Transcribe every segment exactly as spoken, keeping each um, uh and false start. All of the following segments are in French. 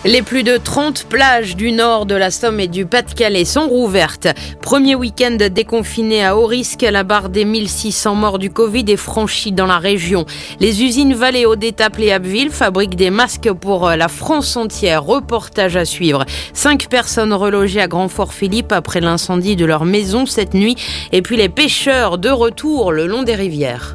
Les plus de trente plages du nord de la Somme et du Pas-de-Calais sont rouvertes. Premier week-end déconfiné à haut risque, la barre des mille six cents morts du Covid est franchie dans la région. Les usines Valeo d'Étaples et Abbeville fabriquent des masques pour la France entière. Reportage à suivre. Cinq personnes relogées à Grand-Fort-Philippe après l'incendie de leur maison cette nuit. Et puis les pêcheurs de retour le long des rivières.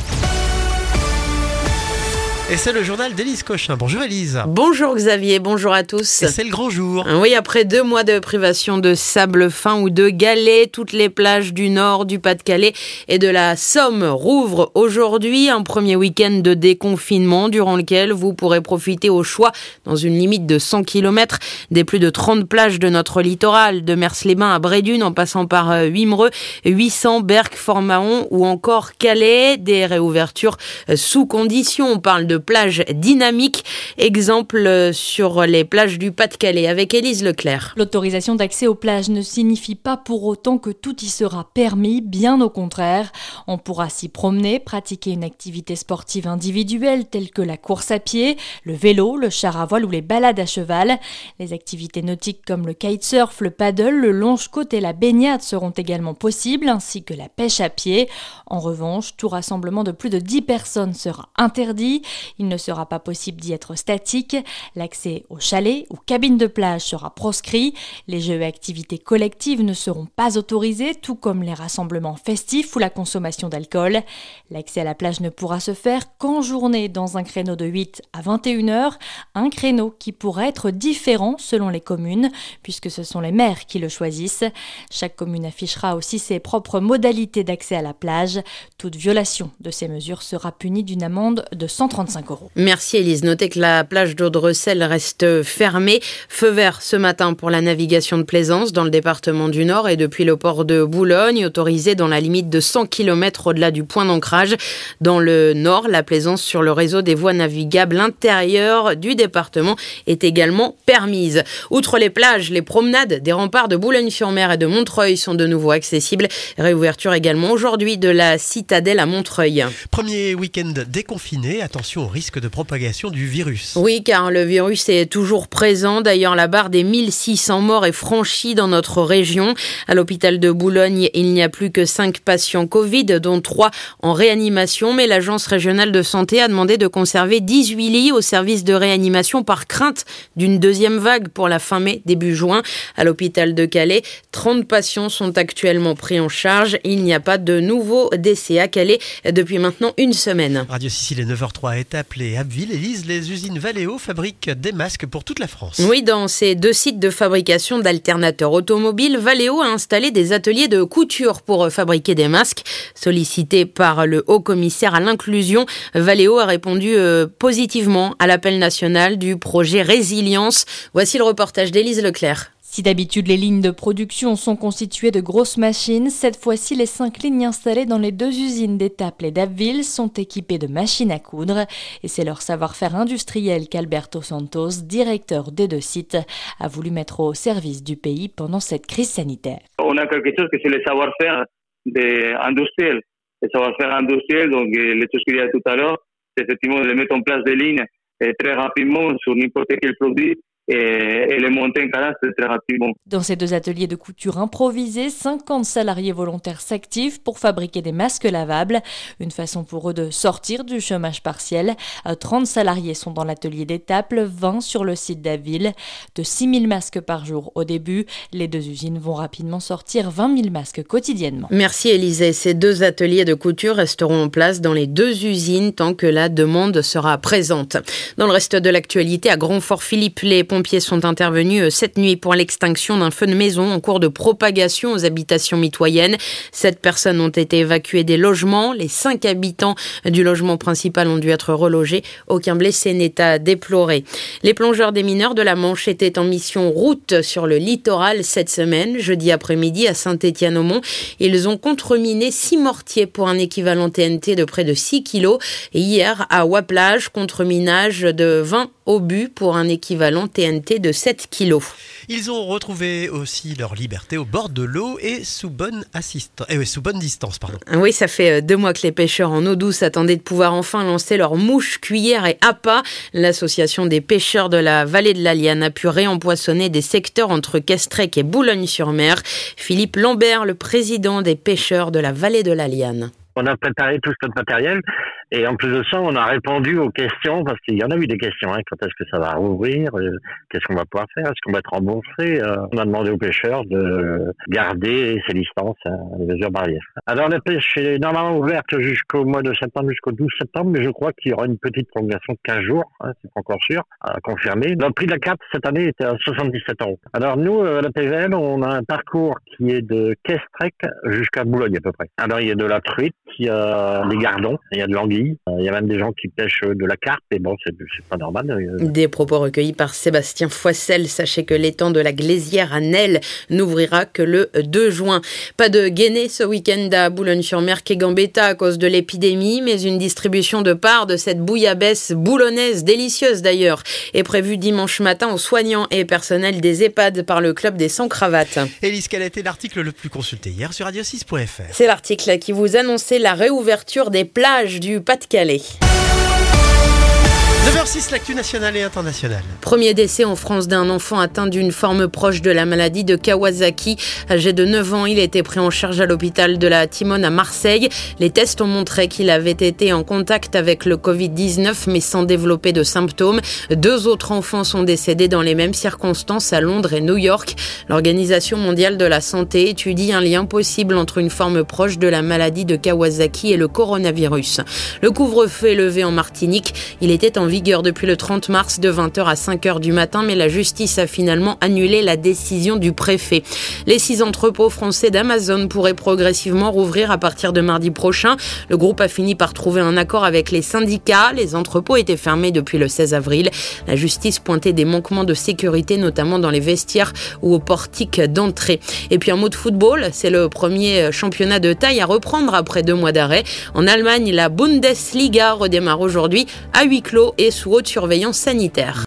Et c'est le journal d'Élise Cochin. Bonjour Élise. Bonjour Xavier, bonjour à tous. Et c'est le grand jour. Oui, après deux mois de privation de sable fin ou de galets, toutes les plages du nord, du Pas-de-Calais et de la Somme rouvrent aujourd'hui. Un premier week-end de déconfinement durant lequel vous pourrez profiter au choix, dans une limite de cent kilomètres, des plus de trente plages de notre littoral, de Mers-les-Bains à Brédune en passant par Wimereux, huit cents, Berck, Fort-Mahon ou encore Calais. Des réouvertures sous conditions. On parle de plages dynamiques. Exemple sur les plages du Pas-de-Calais avec Élise Leclerc. L'autorisation d'accès aux plages ne signifie pas pour autant que tout y sera permis, bien au contraire. On pourra s'y promener, pratiquer une activité sportive individuelle telle que la course à pied, le vélo, le char à voile ou les balades à cheval. Les activités nautiques comme le kitesurf, le paddle, le longe-côte et la baignade seront également possibles, ainsi que la pêche à pied. En revanche, tout rassemblement de plus de dix personnes sera interdit. Il ne sera pas possible d'y être statique. L'accès aux chalets ou cabines de plage sera proscrit. Les jeux et activités collectives ne seront pas autorisés, tout comme les rassemblements festifs ou la consommation d'alcool. L'accès à la plage ne pourra se faire qu'en journée dans un créneau de huit à vingt et une heures, un créneau qui pourra être différent selon les communes, puisque ce sont les maires qui le choisissent. Chaque commune affichera aussi ses propres modalités d'accès à la plage. Toute violation de ces mesures sera punie d'une amende de cent trente-cinq euros. Merci Élise. Notez que la plage d'Audrecel reste fermée. Feu vert ce matin pour la navigation de plaisance dans le département du Nord et depuis le port de Boulogne, autorisé dans la limite de cent kilomètres au-delà du point d'ancrage. Dans le Nord, la plaisance sur le réseau des voies navigables intérieures du département est également permise. Outre les plages, les promenades des remparts de Boulogne-sur-Mer et de Montreuil sont de nouveau accessibles. Réouverture également aujourd'hui de la citadelle à Montreuil. Premier week-end déconfiné, attention au risque de propagation du virus. Oui, car le virus est toujours présent. D'ailleurs, la barre des mille six cents morts est franchie dans notre région. À l'hôpital de Boulogne, il n'y a plus que cinq patients Covid, dont trois en réanimation. Mais l'Agence régionale de santé a demandé de conserver dix-huit lits au service de réanimation par crainte d'une deuxième vague pour la fin mai, début juin. À l'hôpital de Calais, trente patients sont actuellement pris en charge. Il n'y a pas de nouveaux décès à Calais depuis maintenant une semaine. Radio Sicile est neuf heures zéro trois à Étaples et Abbeville. Élise, les usines Valeo fabriquent des masques pour toute la France. Oui, dans ces deux sites de fabrication d'alternateurs automobiles, Valeo a installé des ateliers de couture pour fabriquer des masques. Sollicité par le haut-commissaire à l'inclusion, Valeo a répondu euh, positivement à l'appel national du projet Résilience. Voici le reportage d'Élise Leclerc. Si d'habitude les lignes de production sont constituées de grosses machines, cette fois-ci les cinq lignes installées dans les deux usines d'Étaples et d'Abbeville sont équipées de machines à coudre. Et c'est leur savoir-faire industriel qu'Alberto Santos, directeur des deux sites, a voulu mettre au service du pays pendant cette crise sanitaire. On a quelque chose que c'est le savoir-faire industriel. Le savoir-faire industriel, donc les choses qu'il y a tout à l'heure, c'est effectivement de mettre en place des lignes très rapidement sur n'importe quel produit. Et, et les monter en cadence très rapidement. Dans ces deux ateliers de couture improvisés, cinquante salariés volontaires s'activent pour fabriquer des masques lavables. Une façon pour eux de sortir du chômage partiel. trente salariés sont dans l'atelier d'Étaples, vingt sur le site d'Abbeville. De six mille masques par jour au début, les deux usines vont rapidement sortir vingt mille masques quotidiennement. Merci Élisée. Ces deux ateliers de couture resteront en place dans les deux usines tant que la demande sera présente. Dans le reste de l'actualité, à Grand-Fort-Philippe, les Les pompiers sont intervenus cette nuit pour l'extinction d'un feu de maison en cours de propagation aux habitations mitoyennes. Sept personnes ont été évacuées des logements. Les cinq habitants du logement principal ont dû être relogés. Aucun blessé n'est à déplorer. Les plongeurs des mineurs de la Manche étaient en mission route sur le littoral cette semaine. Jeudi après-midi à Saint-Étienne-au-Mont, ils ont contreminé six mortiers pour un équivalent T N T de près de six kilos. Et hier à Waplage, contreminage de vingt obus pour un équivalent T N T N T de sept kilos. Ils ont retrouvé aussi leur liberté au bord de l'eau et sous bonne, assist... eh oui, sous bonne distance. Pardon. Oui, ça fait deux mois que les pêcheurs en eau douce attendaient de pouvoir enfin lancer leurs mouches, cuillères et appâts. L'association des pêcheurs de la vallée de l'Aliane a pu réempoisonner des secteurs entre Castrec et Boulogne-sur-Mer. Philippe Lambert, le président des pêcheurs de la vallée de l'Aliane. On a préparé tout ce matériel et en plus de ça, on a répondu aux questions parce qu'il y en a eu des questions. Hein, quand est-ce que ça va rouvrir euh, Qu'est-ce qu'on va pouvoir faire Est-ce qu'on va être remboursé euh, On a demandé aux pêcheurs de garder ces distances, hein, les mesures barrières. Alors la pêche est normalement ouverte jusqu'au mois de septembre, jusqu'au douze septembre, mais je crois qu'il y aura une petite prolongation de quinze jours, hein, c'est pas encore sûr, à confirmer. Le prix de la carte cette année était à soixante-dix-sept euros. Alors nous, à la P V L, on a un parcours qui est de Castrec jusqu'à Boulogne à peu près. Alors il y a de la truite, il y a des gardons, il y a de l'anguille. Il y a même des gens qui pêchent de la carpe et bon, c'est, c'est pas normal. Des propos recueillis par Sébastien Foissel. Sachez que l'étang de la Glaisière à Nesle n'ouvrira que le deux juin. Pas de guéné ce week-end à Boulogne-sur-Mer qu'est Gambetta à cause de l'épidémie, mais une distribution de parts de cette bouillabaisse boulonnaise, délicieuse d'ailleurs, est prévue dimanche matin aux soignants et personnels des EHPAD par le club des sans-cravates. Élise, quel a été l'article le plus consulté hier sur radio six point f r? C'est l'article qui vous annonçait la réouverture des plages du Pas-de-Calais. neuf heures six, l'actu nationale et internationale. Premier décès en France d'un enfant atteint d'une forme proche de la maladie de Kawasaki. Âgé de neuf ans, il a été pris en charge à l'hôpital de la Timone à Marseille. Les tests ont montré qu'il avait été en contact avec le covid dix-neuf mais sans développer de symptômes. Deux autres enfants sont décédés dans les mêmes circonstances à Londres et New York. L'Organisation mondiale de la santé étudie un lien possible entre une forme proche de la maladie de Kawasaki et le coronavirus. Le couvre-feu est levé en Martinique. Il était en vigueur depuis le trente mars de vingt heures à cinq heures du matin, mais la justice a finalement annulé la décision du préfet. Les six entrepôts français d'Amazon pourraient progressivement rouvrir à partir de mardi prochain. Le groupe a fini par trouver un accord avec les syndicats. Les entrepôts étaient fermés depuis le seize avril. La justice pointait des manquements de sécurité, notamment dans les vestiaires ou au portique d'entrée. Et puis un mot de football, c'est le premier championnat de taille à reprendre après deux mois d'arrêt. En Allemagne, la Bundesliga redémarre aujourd'hui à huis clos et sous haute surveillance sanitaire.